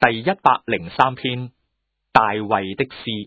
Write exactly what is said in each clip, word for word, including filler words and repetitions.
第一百零三篇，大衛的詩。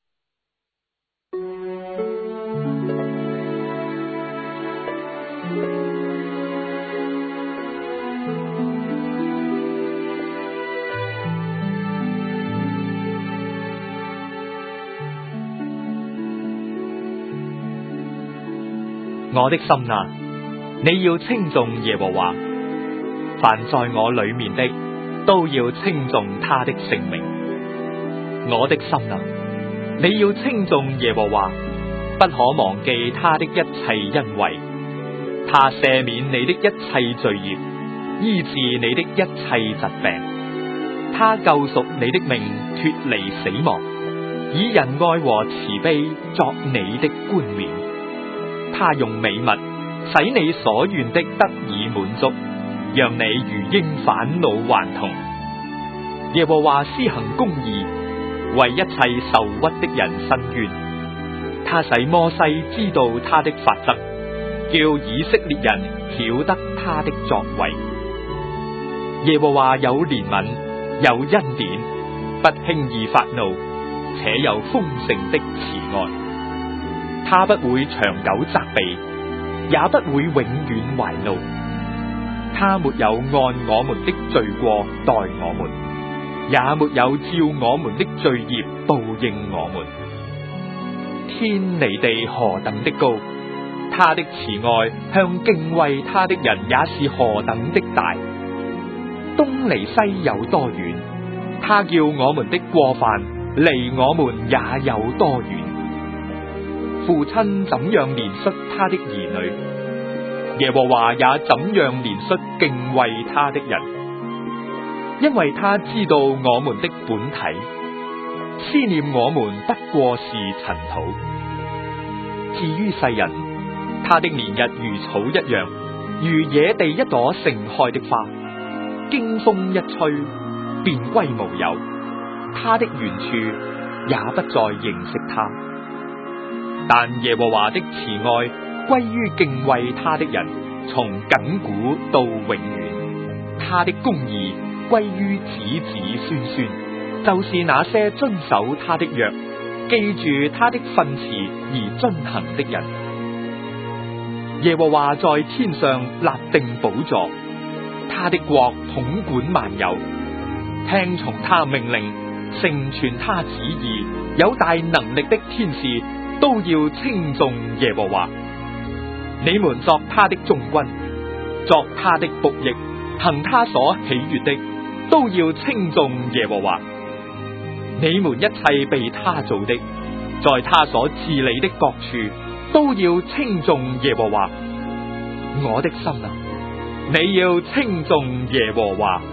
我的心啊，你要稱頌耶和華，凡在我裏面的都要稱頌他的聖名。我的心啊，你要稱頌耶和華，不可忘記他的一切恩惠。他赦免你的一切罪孽，醫治你的一切疾病。他救贖你的命脫離死亡，以仁愛和慈悲作你的冠冕。他用美物使你所願的得以滿足，讓你如鷹返老還童。耶和華施行公義，為一切受屈的人伸冤。他使摩西知道他的法則，叫以色列人曉得他的作為。耶和華有憐憫，有恩典，不輕易發怒，且有豐盛的慈愛。他不會長久責備，也不會永遠懷怒。他沒有按我們的罪過待我們，也沒有照我們的罪孽報應我們。天離地何等的高，他的慈愛向敬畏他的人也是何等的大。東離西有多遠，他叫我們的過犯離我們也有多遠。父親怎樣憐恤他的兒女，耶和華也怎樣憐恤敬畏他的人，因為他知道我們的本體，思念我們不過是塵土。至於世人，他的年日如草一樣，如野地一朵盛開的花，經風一吹，便歸無有，他的原處也不再認識他。但耶和華的慈愛歸於敬畏他的人，從亙古到永遠。他的公義歸於子子孫孫，就是那些遵守他的約，記住他的訓詞而遵行的人。耶和華在天上立定寶座，他的國統管萬有，聽從他命令，成全他旨意，有大能力的天使都要稱頌耶和華。你們作他的眾軍，作他的僕役，行他所喜悅的，都要稱頌耶和華。你們一切被他造的，在他所治理的各處，都要稱頌耶和華。我的心啊，你要稱頌耶和華。